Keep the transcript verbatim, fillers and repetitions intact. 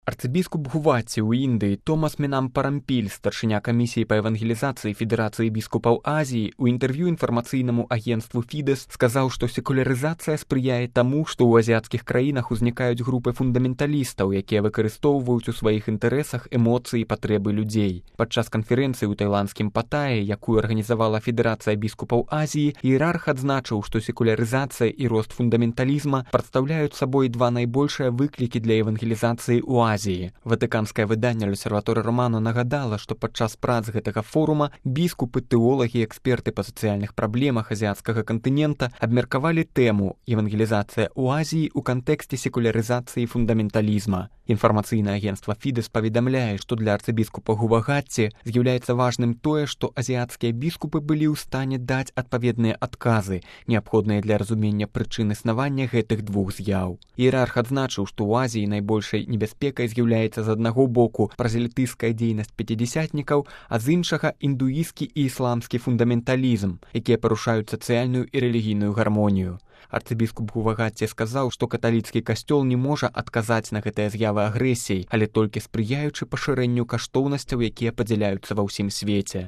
Арцыбіскуп Гуваці ў Індыі Томас Менам Парампіль, старшыня камісіі па евангелізацыі Федэрацыі біскупаў Азіі, у інтэрв'ю інфармацыйнаму агенцтву Фідэс сказаў, што секулярызацыя спрыяе таму, што ў азіяцкіх краінах узнікаюць групы фундаменталістаў, якія выкарыстоўваюць у сваіх інтарэсах эмоцыі і патрэбы людзей. Падчас канферэнцыі ў тайландскім Паттайі, якую арганізавала Федэрацыя біскупаў Азіі, іерарх адзначыў, што секулярызацыя і рост фундаменталізма прадстаўляюць сабой два найбольшыя выклікі для евангелізацыі ў Азіі. Ватыканскае выданне «L'Osservatore Romano» нагадала, што падчас прац гэтага форума біскупы, тэолагі і эксперты па сацыяльных праблемах азіяцкага кантынента абмеркавалі тэму «Евангелізацыя ў Азіі ў кантэксце секулярызацыі і фундаменталізма». Інфармацыйнае агенцтва Фідэс паведамляе, што для арцыбіскупа Гувагатці з'яўляецца важным тое, што азіяцкія біскупы былі ў стане даць адпаведныя адказы, неабходныя для разумення прычын існавання гэтых двух з'яў. Іерарх адзначыў, што ў Азіі найбольшай небяспекай з'яўляецца з аднаго боку празелітыйская дзейнасць пяцідзясятнікаў, а з іншага індуісцкі і ісламскі фундаменталізм, якія парушаюць сацыяльную і рэлігійную гармонію. Арцыбіскуп Гувагатці сказаў, што каталіцкі касцёл не можа адказаць на гэтыя з'явы агрэсіяй, але толькі спрыяючы пашырэнню каштоўнасцяў, якія падзяляюцца ва ўсім свеце.